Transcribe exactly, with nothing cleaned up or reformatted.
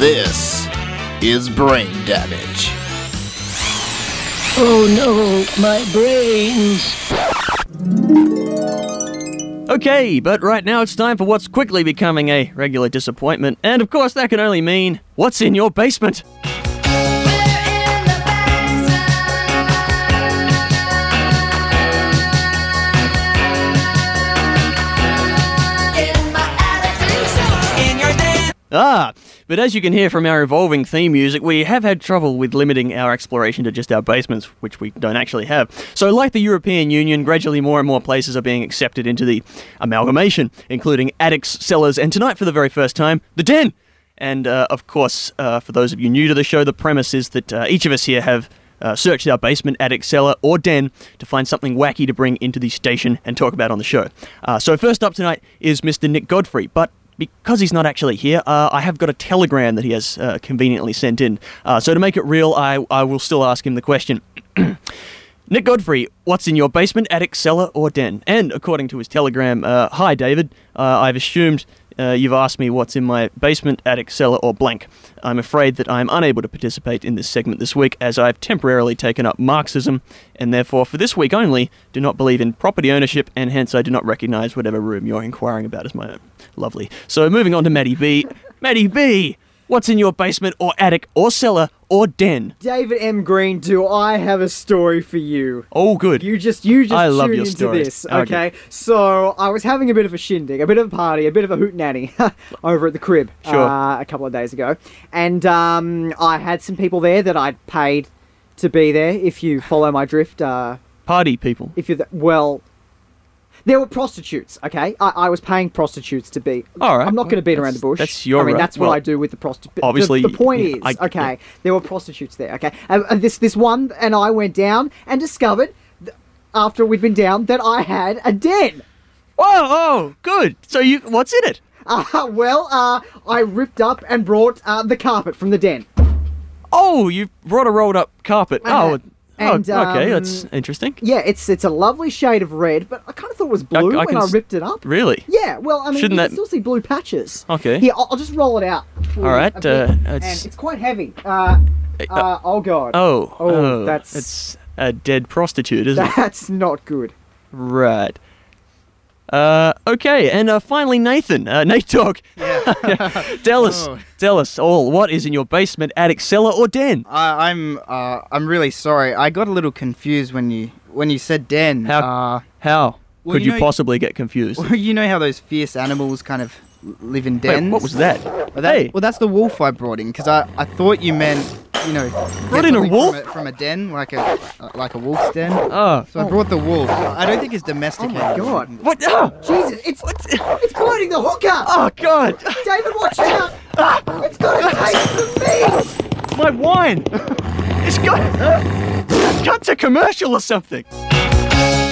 This is Brain Damage. Oh no, my brains. Okay, but right now it's time for what's quickly becoming a regular disappointment. And of course that can only mean, what's in your basement? Ah, but as you can hear from our evolving theme music, we have had trouble with limiting our exploration to just our basements, which we don't actually have. So like the European Union, gradually more and more places are being accepted into the amalgamation, including attics, cellars, and tonight for the very first time, the den! And uh, of course, uh, for those of you new to the show, the premise is that uh, each of us here have uh, searched our basement, attic, cellar, or den to find something wacky to bring into the station and talk about on the show. Uh, so first up tonight is Mister Nick Godfrey, but because he's not actually here, uh, I have got a telegram that he has uh, conveniently sent in. Uh, so to make it real, I, I will still ask him the question. Nick Godfrey, what's in your basement, attic, cellar, or den? And according to his telegram, uh, hi David, uh, I've assumed uh, you've asked me what's in my basement, attic, cellar, or blank. I'm afraid that I'm unable to participate in this segment this week as I've temporarily taken up Marxism, and therefore for this week only do not believe in property ownership, and hence I do not recognise whatever room you're inquiring about as my own. Lovely. So moving on to Maddie B. Maddie B, what's in your basement, or attic, or cellar, or den? David M. Green, do I have a story for you? Oh, good. You just, you just I tune love your into stories. this, okay? okay? So, I was having a bit of a shindig, a bit of a party, a bit of a hootenanny over at the crib Sure. uh, a couple of days ago. And um, I had some people there that I'd paid to be there, if you follow my drift. Uh, Party people. If you're, th- well... There were prostitutes, okay? I, I was paying prostitutes to be... All right. I'm not going to beat That's- around the bush. that's your I mean, right. that's what Well, I do with the prostitutes. obviously, The, the point yeah, is, I- okay, yeah. there were prostitutes there, okay? And, and this, this one, and I went down and discovered, th- after we'd been down, that I had a den. Whoa, oh, good. So you, what's in it? Uh, well, uh, I ripped up and brought uh, the carpet from the den. Oh, you brought a rolled up carpet. Uh-huh. Oh, And, oh, okay, um, that's interesting. Yeah, it's it's a lovely shade of red, but I kind of thought it was blue I when can I s- ripped it up. Really? Yeah, well, I mean, Shouldn't you that- can still see blue patches. Okay. Here, I'll, I'll just roll it out. for All you right, a bit. uh, and it's- it's quite heavy. Uh, uh, oh, God. Oh, Oh, that's- it's a dead prostitute, isn't it? That's not good. Right. Uh, okay, and uh, finally Nathan, uh, Nate Dogg. Yeah. tell us, Oh. tell us all, what is in your basement, attic, cellar, or den? I, I'm uh, I'm really sorry. I got a little confused when you when you said den. How- Uh, How Well, could you you, know- possibly get confused? well, you know how those fierce animals kind of live in Wait, dens. what was that? Well, that, Hey. well, that's the wolf I brought in because I, I thought you meant you know Brought get in a something wolf? from a, from a den like a uh, like a wolf's den. Oh, So I brought the wolf. I don't think it's domesticated. Oh, my God. what? Oh, Jesus, it's it's biting the hooker! oh God! David, watch out! It's got a taste for me! My wine! It's got, it's got to commercial or something!